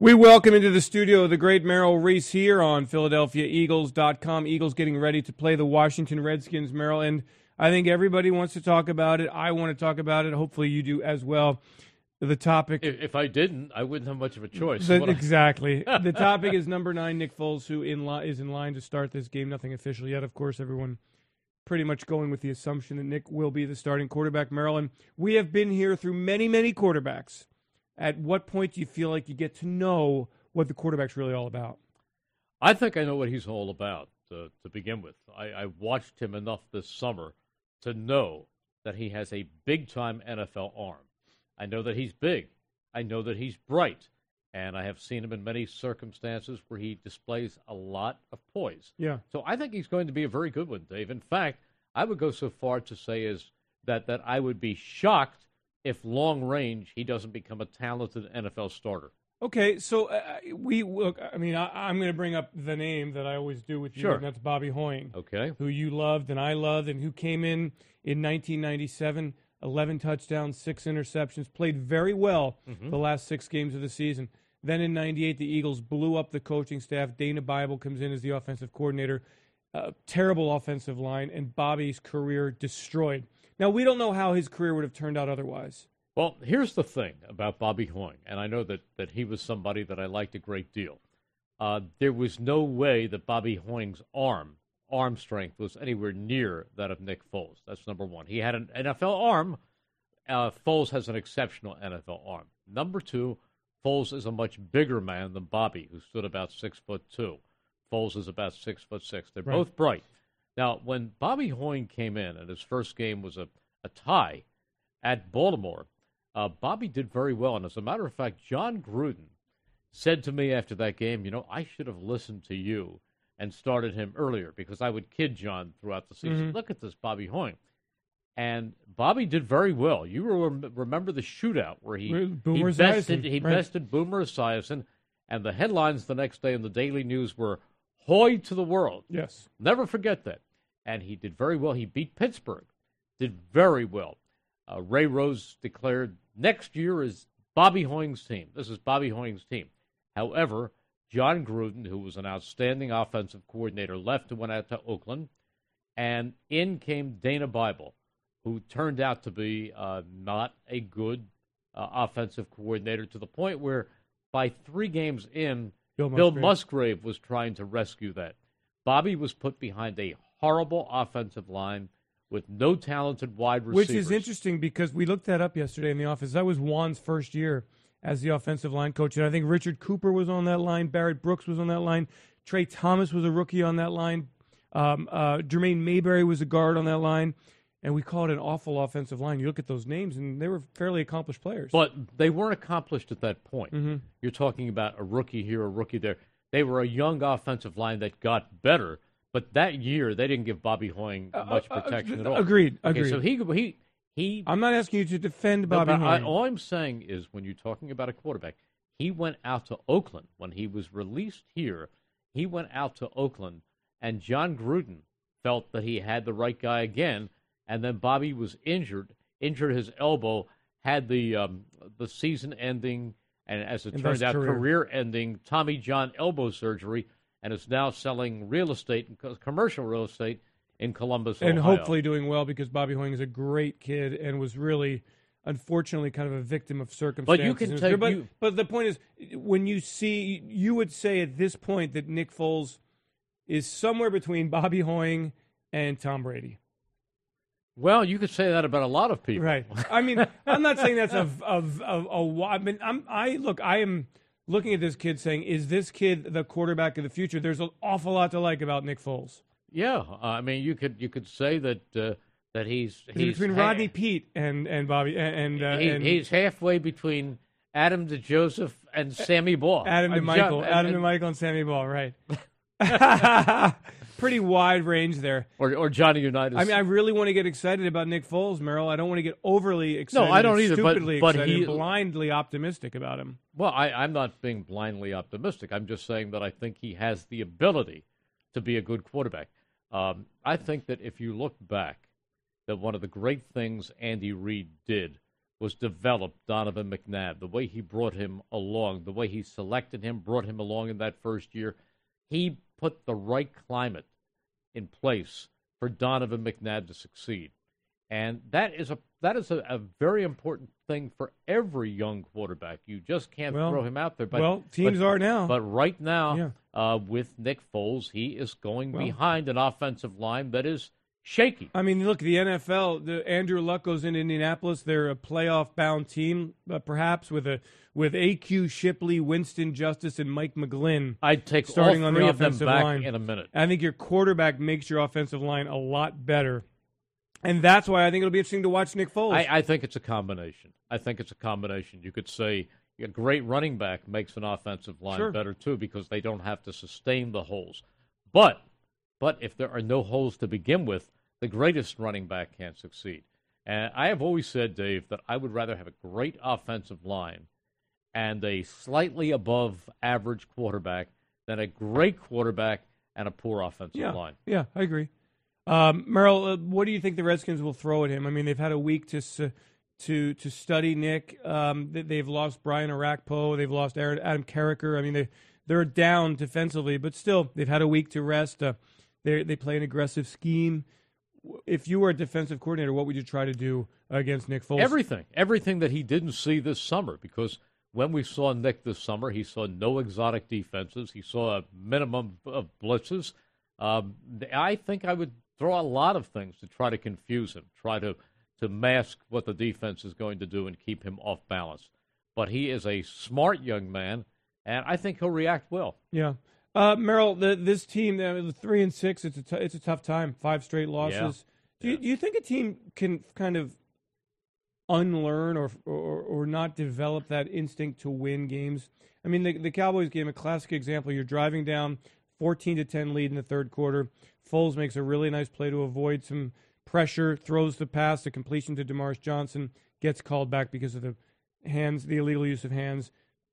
We welcome into the studio the great Merrill Reese here on PhiladelphiaEagles.com. Eagles getting ready to play the Washington Redskins, Merrill, and I think everybody wants to talk about it. I want to talk about it. Hopefully you do as well. The topic... If I didn't, I wouldn't have much of a choice. Exactly. The topic is number 9, Nick Foles, who is in line to start this game. Nothing official yet. Of course, everyone pretty much going with the assumption that Nick will be the starting quarterback, Merrill. And we have been here through many, many quarterbacks. At what point do you feel like you get to know what the quarterback's really all about? I think I know what he's all about to begin with. I watched him enough this summer to know that he has a big-time NFL arm. I know that he's big. I know that he's bright. And I have seen him in many circumstances where he displays a lot of poise. Yeah. So I think he's going to be a very good one, Dave. In fact, I would go so far to say is that I would be shocked if long range he doesn't become a talented NFL starter. Okay, so we look. I mean, I'm going to bring up the name that I always do with you, Sure. and that's Bobby Hoying. Okay. Who you loved and I loved, and who came in 1997, 11 touchdowns, 6 interceptions, played very well the last 6 games of the season. Then in 98, the Eagles blew up the coaching staff. Dana Bible comes in as the offensive coordinator. Terrible offensive line, and Bobby's career destroyed. Now, we don't know how his career would have turned out otherwise. Well, here's the thing about Bobby Hoying, and I know that he was somebody that I liked a great deal. There was no way that Bobby Hoying's arm strength was anywhere near that of Nick Foles. That's number one. He had an NFL arm. Foles has an exceptional NFL arm. Number two, Foles is a much bigger man than Bobby, who stood about 6'2". Foles is about 6'6". They're both bright. Now, when Bobby Hoying came in, and his first game was a tie at Baltimore, Bobby did very well. And as a matter of fact, John Gruden said to me after that game, I should have listened to you and started him earlier, because I would kid John throughout the season. Look at this Bobby Hoying. And Bobby did very well. You remember the shootout where he bested Boomer Esiason, and the headlines the next day in the Daily News were, "Hoy to the world." Yes. Never forget that. And he did very well. He beat Pittsburgh. Did very well. Ray Rose declared next year is Bobby Hoying's team. This is Bobby Hoying's team. However, John Gruden, who was an outstanding offensive coordinator, left and went out to Oakland. And in came Dana Bible, who turned out to be not a good offensive coordinator, to the point where by 3 games in, Bill Musgrave was trying to rescue that. Bobby was put behind a horrible offensive line with no talented wide receivers. Which is interesting, because we looked that up yesterday in the office. That was Juan's first year as the offensive line coach. And I think Richard Cooper was on that line. Barrett Brooks was on that line. Trey Thomas was a rookie on that line. Jermaine Mayberry was a guard on that line. And we call it an awful offensive line. You look at those names, and they were fairly accomplished players. But they weren't accomplished at that point. You're talking about a rookie here, a rookie there. They were a young offensive line that got better. But that year, they didn't give Bobby Hoying much protection at all. Agreed. So he. I'm not asking you to defend Bobby Hoying. All I'm saying is, when you're talking about a quarterback, he went out to Oakland. When he was released here, he went out to Oakland, and John Gruden felt that he had the right guy again. And then Bobby was injured his elbow, had the season-ending, and as it turned out, career-ending Tommy John elbow surgery, and is now selling real estate, commercial real estate, in Columbus, and Ohio. hopefully doing well, because Bobby Hoying is a great kid and was really, unfortunately, kind of a victim of circumstances. But you can take... But the point is, when you would say at this point that Nick Foles is somewhere between Bobby Hoying and Tom Brady. Well, you could say that about a lot of people. Right. I mean, I'm not saying that's I mean, I am looking at this kid saying, is this kid the quarterback of the future? There's an awful lot to like about Nick Foles. Yeah. I mean, you could say that he's between Rodney Peete and Bobby and he's halfway between Adam DeJoseph and Sammy Baugh. Adam DeMichael and Sammy Baugh, right. Pretty wide range there. Or Johnny Unitas. I mean, I really want to get excited about Nick Foles, Merrill. I don't want to get overly excited. No, I don't either. Stupidly but excited, blindly optimistic about him. Well, I'm not being blindly optimistic. I'm just saying that I think he has the ability to be a good quarterback. I think that if you look back, that one of the great things Andy Reid did was develop Donovan McNabb, the way he brought him along, the way he selected him, brought him along in that first year. He put the right climate in place for Donovan McNabb to succeed. And that is a very important thing for every young quarterback. You just can't throw him out there. But, teams are now. But right now, with Nick Foles, he is going behind an offensive line that is shaky. I mean, look, the NFL, Andrew Luck goes into Indianapolis. They're a playoff-bound team, perhaps with A.Q. Shipley, Winston Justice, and Mike McGlynn. I'd take starting all on three the of them offensive back line in a minute. I think your quarterback makes your offensive line a lot better. And that's why I think it'll be interesting to watch Nick Foles. I think it's a combination. You could say a great running back makes an offensive line better, too, because they don't have to sustain the holes. But if there are no holes to begin with, the greatest running back can't succeed. And I have always said, Dave, that I would rather have a great offensive line and a slightly above average quarterback than a great quarterback and a poor offensive line. Yeah, I agree. Merrill, what do you think the Redskins will throw at him? I mean, they've had a week to study Nick. They've lost Brian Orakpo. They've lost Adam Carricker. I mean, they're down defensively, but still, they've had a week to rest. They play an aggressive scheme. If you were a defensive coordinator, what would you try to do against Nick Foles? Everything that he didn't see this summer, because when we saw Nick this summer, he saw no exotic defenses. He saw a minimum of blitzes. I think I would throw a lot of things to try to confuse him, try to mask what the defense is going to do and keep him off balance. But he is a smart young man, and I think he'll react well. Yeah. Merrill, this team, 3-6, it's a tough time. 5 straight losses. Do you think a team can kind of unlearn or not develop that instinct to win games? I mean, the Cowboys game, a classic example. You're driving down 14-10 lead in the third quarter. Foles makes a really nice play to avoid some pressure, throws the pass, the completion to DeMarcus Johnson, gets called back because of the illegal use of hands,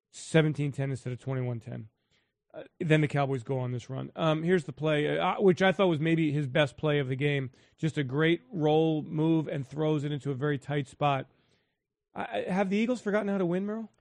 17-10 instead of 21-10. Then the Cowboys go on this run. Here's the play, which I thought was maybe his best play of the game. Just a great roll move and throws it into a very tight spot. Have the Eagles forgotten how to win, Merrill?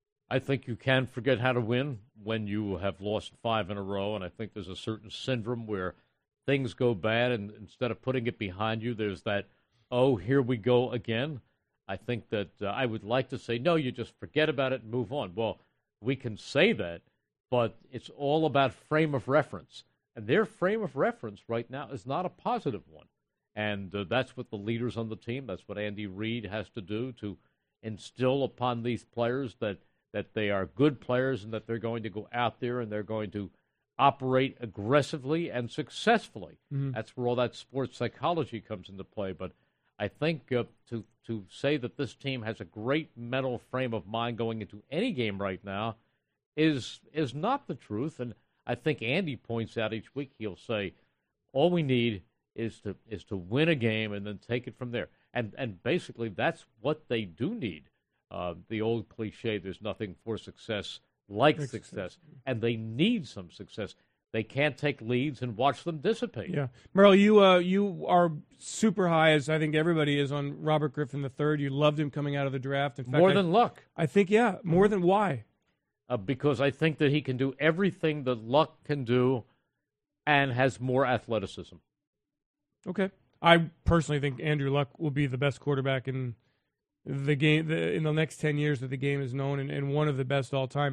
I think you can forget how to win when you have lost 5 in a row, and I think there's a certain syndrome where things go bad, and instead of putting it behind you, there's that, oh, here we go again. I think that I would like to say, no, you just forget about it and move on. Well, we can say that, but it's all about frame of reference. And their frame of reference right now is not a positive one. And that's what the leaders on the team, that's what Andy Reid has to do to instill upon these players that they are good players and that they're going to go out there and they're going to operate aggressively and successfully. Mm-hmm. That's where all that sports psychology comes into play. But I think to say that this team has a great mental frame of mind going into any game right now is not the truth. And I think Andy points out each week, he'll say, all we need is to win a game and then take it from there. And basically that's what they do need. The old cliche, there's nothing for success like success. And they need some success. They can't take leads and watch them dissipate. Yeah. Merrill, you are super high, as I think everybody is, on Robert Griffin III. You loved him coming out of the draft. In fact, more than Luck. I think, more than why? Because I think that he can do everything that Luck can do and has more athleticism. Okay. I personally think Andrew Luck will be the best quarterback in the game in the next 10 years that the game is known, and one of the best all time.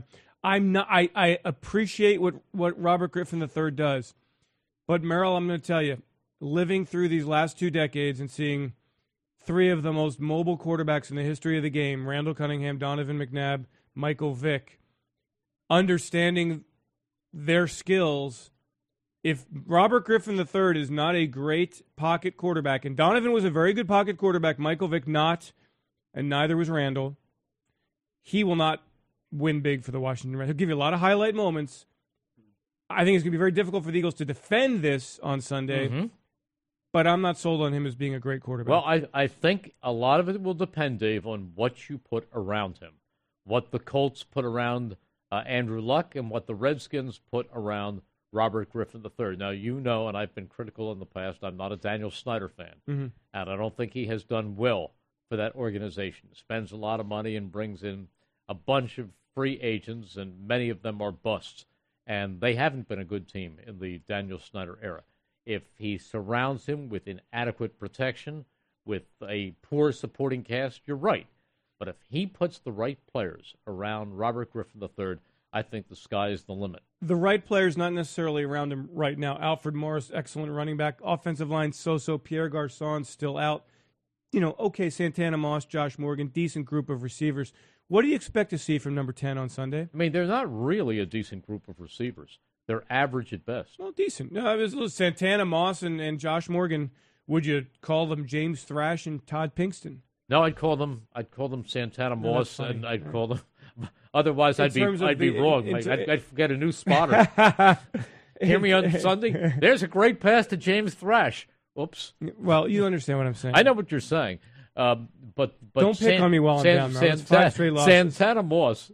I appreciate what Robert Griffin III does, but Merrill, I'm going to tell you, living through these last 2 decades and seeing 3 of the most mobile quarterbacks in the history of the game, Randall Cunningham, Donovan McNabb, Michael Vick, understanding their skills. If Robert Griffin III is not a great pocket quarterback, and Donovan was a very good pocket quarterback, Michael Vick not, and neither was Randall, he will not win big for the Washington Redskins. He'll give you a lot of highlight moments. I think it's going to be very difficult for the Eagles to defend this on Sunday, but I'm not sold on him as being a great quarterback. Well, I think a lot of it will depend, Dave, on what you put around him, what the Colts put around Andrew Luck and what the Redskins put around Robert Griffin III. Now, you know, and I've been critical in the past, I'm not a Daniel Snyder fan, and I don't think he has done well for that organization. Spends a lot of money and brings in a bunch of free agents, and many of them are busts. And they haven't been a good team in the Daniel Snyder era. If he surrounds him with inadequate protection, with a poor supporting cast, you're right. But if he puts the right players around Robert Griffin III, I think the sky is the limit. The right players, not necessarily around him right now. Alfred Morris, excellent running back. Offensive line, so-so. Pierre Garçon still out. Okay, Santana Moss, Josh Morgan, decent group of receivers. What do you expect to see from number 10 on Sunday? I mean, they're not really a decent group of receivers. They're average at best. Well, decent. No, it was Santana Moss and Josh Morgan. Would you call them James Thrash and Todd Pinkston? No, I'd call them Santana Moss, and I'd call them. Otherwise, I'd be wrong. I'd get a new spotter. Hear me on Sunday. There's a great pass to James Thrash. Oops. Well, you understand what I'm saying. I know what you're saying. But don't pick on me while I'm down. Santana Moss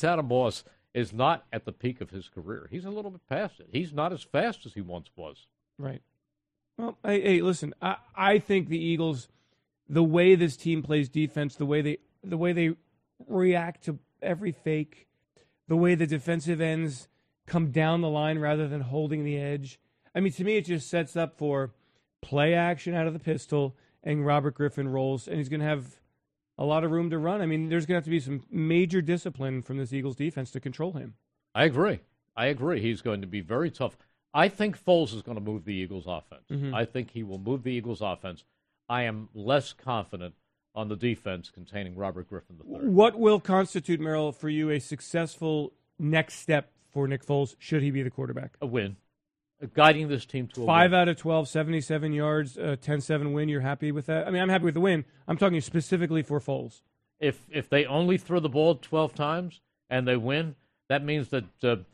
is not at the peak of his career. He's a little bit past it. He's not as fast as he once was. Right. Well, hey, listen. I think the Eagles, the way this team plays defense, the way they react to every fake, the way the defensive ends come down the line rather than holding the edge. I mean, to me, it just sets up for play action out of the pistol, and Robert Griffin rolls, and he's going to have a lot of room to run. I mean, there's going to have to be some major discipline from this Eagles defense to control him. I agree. He's going to be very tough. I think Foles is going to move the Eagles' offense. Mm-hmm. I think he will move the Eagles' offense. I am less confident on the defense containing Robert Griffin III. What will constitute, Merrill, for you a successful next step for Nick Foles, should he be the quarterback? A win. Guiding this team to a 5 win. out of 12, 77 yards, 10-7 win. You're happy with that? I mean, I'm happy with the win. I'm talking specifically for Foles. If they only throw the ball 12 times and they win, that means that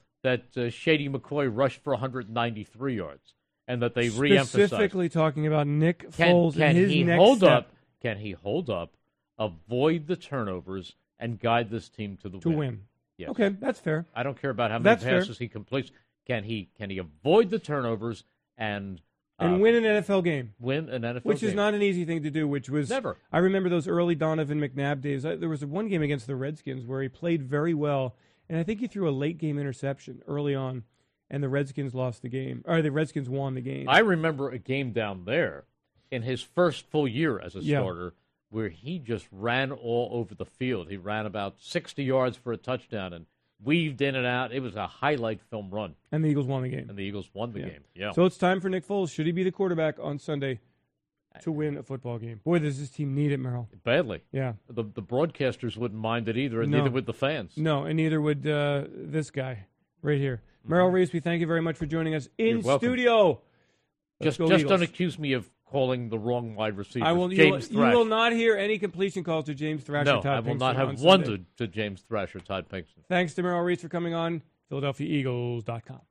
Shady McCoy rushed for 193 yards and that they re-emphasized. Specifically talking about Nick Foles and his next step. Can he hold up, avoid the turnovers, and guide this team to the win? To win. Yes. Okay, that's fair. I don't care about how many passes he completes. Can he avoid the turnovers and win an NFL game? Win an NFL game. Which is not an easy thing to do, which was... Never. I remember those early Donovan McNabb days. There was one game against the Redskins where he played very well, and I think he threw a late-game interception early on, and the Redskins lost the game. Or the Redskins won the game. I remember a game down there in his first full year as a starter where he just ran all over the field. He ran about 60 yards for a touchdown and weaved in and out. It was a highlight film run. And the Eagles won the game. Game. Yeah. So it's time for Nick Foles. Should he be the quarterback on Sunday to win a football game? Boy, does this team need it, Merrill. Badly. Yeah. The broadcasters wouldn't mind it either, and neither would the fans. No, and neither would this guy right here. Mm-hmm. Merrill Reese, we thank you very much for joining us in studio. Just don't accuse me of calling the wrong wide receiver. James Thrash. You will not hear any completion calls to James Thrash or Todd Pinkston. No, I will not have one to James Thrash or Todd Pinkston. Thanks to Merrill Reese for coming on. PhiladelphiaEagles.com.